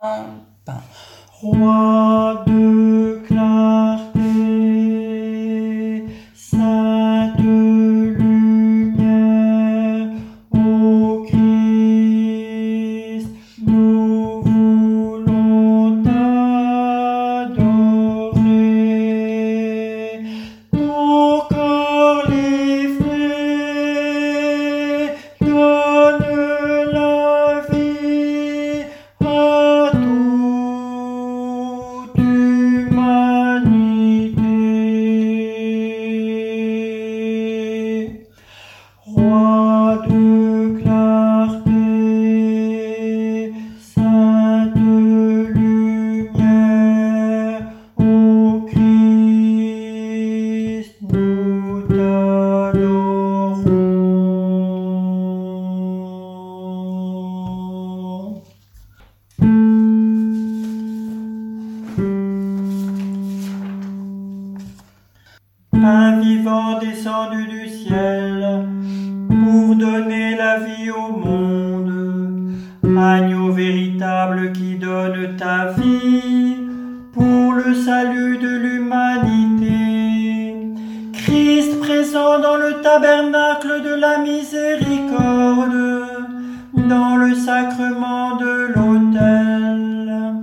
pain. Roi de clarté, sainte lumière, ô Christ, nous voulons t'adorer. Ton corps livré donne la vie à toute humanité. Roi de clarté, sainte lumière, ô Christ, nous t'adorons. Pain vivant descendu du ciel, pour donner la vie au monde, agneau véritable qui donne ta vie, pour le salut de l'humanité. Christ présent dans le tabernacle de la miséricorde, dans le sacrement de l'autel.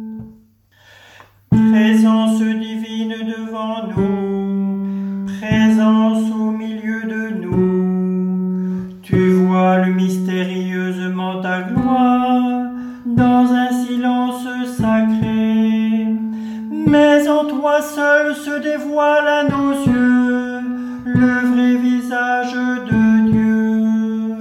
Présence divine devant nous, présence au milieu de nous. Tu voiles mystérieusement ta gloire dans un silence sacré. Mais en toi seul se dévoile à nos yeux le vrai visage de Dieu.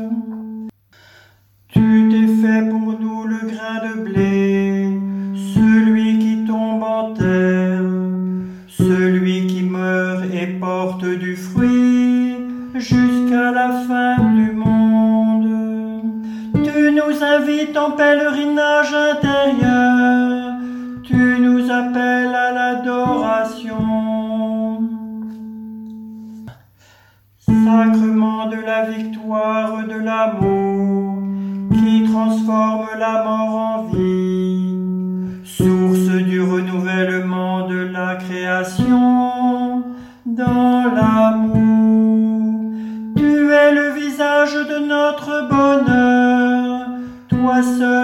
Tu t'es fait pour nous le grain de blé, celui qui tombe en terre, celui qui meurt et porte du fruit jusqu'à la fin du monde. Tu nous invites en pèlerinage intérieur, tu nous appelles à l'adoration. Sacrement de la victoire de l'amour, qui transforme la mort en vie, source du renouvellement de la création dans l'amour. Tu es le visage de notre bonheur, toi seul